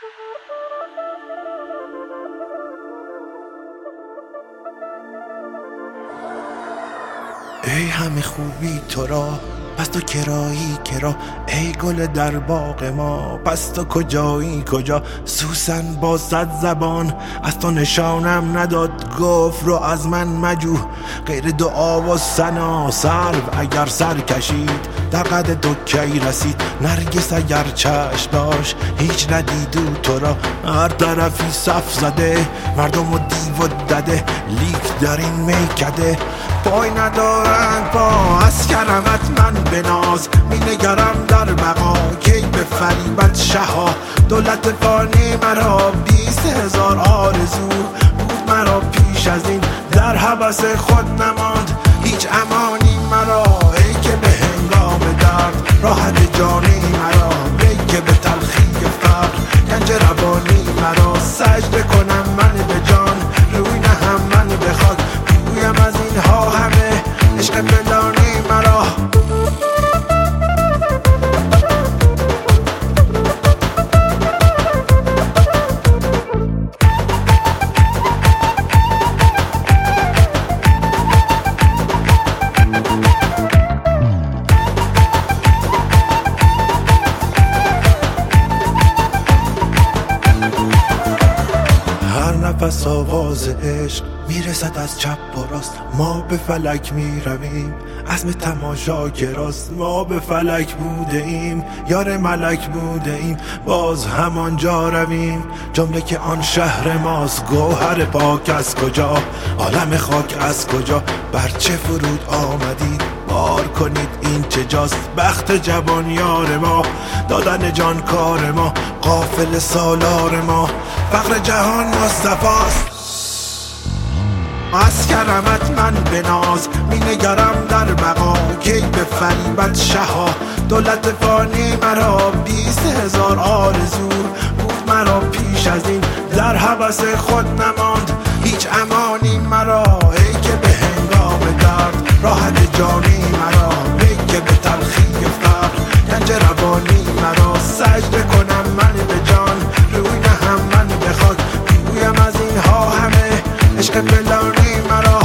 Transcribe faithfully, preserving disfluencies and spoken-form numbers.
ای همه خوبی تو را پس تو کرایی کرا، ای گل در باغ ما پس تو کجایی کجا. سوسن با صد زبان از تو نشانم نداد، گفت رو از من مجو غیر دعا و ثنا. سرو اگر سر کشید در قد تو کی رسید، نرگس اگر چشم داشت هیچ ندیدو تو را. هر طرفی صف زده مردم و دیو و دده، لیک در این میکده پای ندارند پا. از کرمت من بناز می نگرم در بقا، کی به فریبت شها. دولت فانی مرا بیست هزار آرزو بود مرا پیش از این، در حبس خود نماند هیچ امانی مرا. ای که به هنگام درد راحت جانی مرا، ای که به تلخی فقر گنج روانی مرا. سجده کنم من به جان روی نهم من به خاک، بگویم از اینها همه عشق فلانی مرا. نفس آواز عشق میرسد از چپ و راست، ما به فلک میرویم عزم تماشا گراست. ما به فلک بوده ایم یار ملک بوده ایم، باز همانجا رویم جمله که آن شهر ماست. گوهر پاک از کجا عالم خاک از کجا، بر چه فرود آمدید بار کنید این چه جاست. بخت جوان یار ما دادن جان کار ما، قافل سالار ما فقر جهان مصطفاست. از کرمت من بناز می نگرم در بقا، کی به فریبت شها. دولت فانی مرا بیست هزار آرزو بود مرا پیش از این، در حبس خود نماند هیچ امانی مرا. ای که به هنگام درد راحت جانی مرا، ای که به تلخی فقر گنج روانی مرا. سجده کنم من به جان روی نهم من به خاک، بگویم از اینها همه عشق فلانی مرا.